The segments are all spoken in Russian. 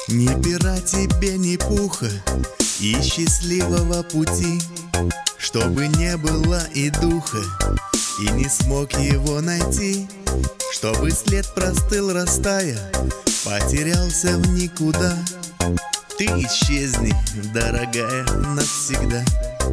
Ни пера тебе, ни пуха и счастливого пути, чтобы не было и духа, и не смог его найти, чтобы след простыл, растая, потерялся в никуда. Ты исчезни, дорогая, навсегда.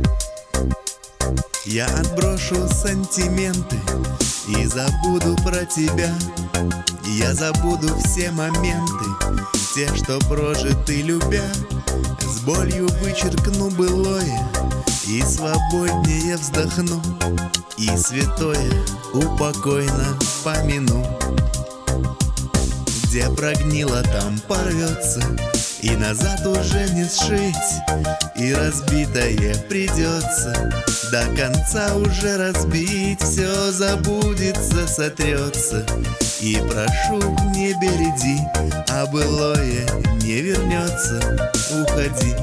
Я отброшу сантименты и забуду про тебя. Я забуду все моменты, те, что прожиты любя. С болью вычеркну былое и свободнее вздохну, и святое упокойно помяну. Где прогнило, там порвется, и назад уже не сшить, и разбитое придется до конца уже разбить. Все забудется, сотрется, и прошу, не береди, а былое не вернется, уходи.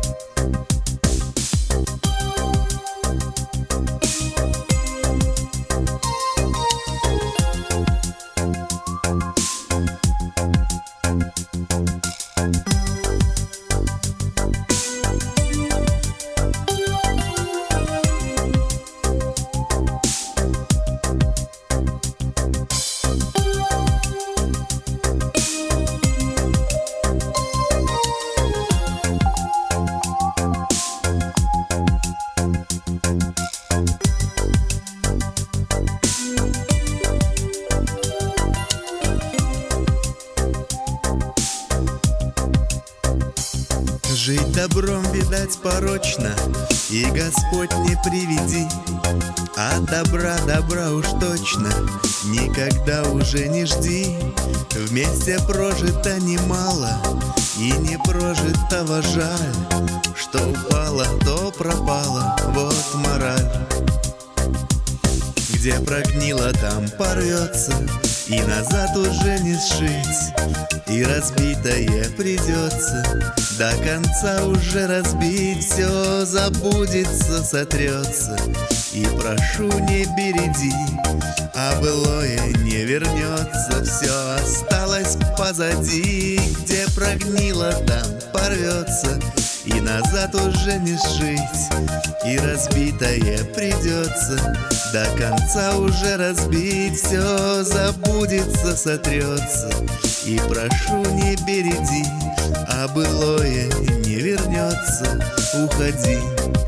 Жить добром, видать, порочно, и Господь не приведи. А добра уж точно никогда уже не жди. Вместе прожито немало, и не прожитого жаль. Что упало, то пропало, вот мораль. Где прогнило, там порвется, и назад уже не сшить, и разбитое придется до конца уже разбить. Все забудется, сотрется, и прошу, не береди, а былое не вернется. Все осталось позади. Где прогнило, там порвется, и назад уже не сшить, и разбитое придется до конца уже разбить. Все забудется, сотрется, и прошу, не береди, а былое не вернется, уходи.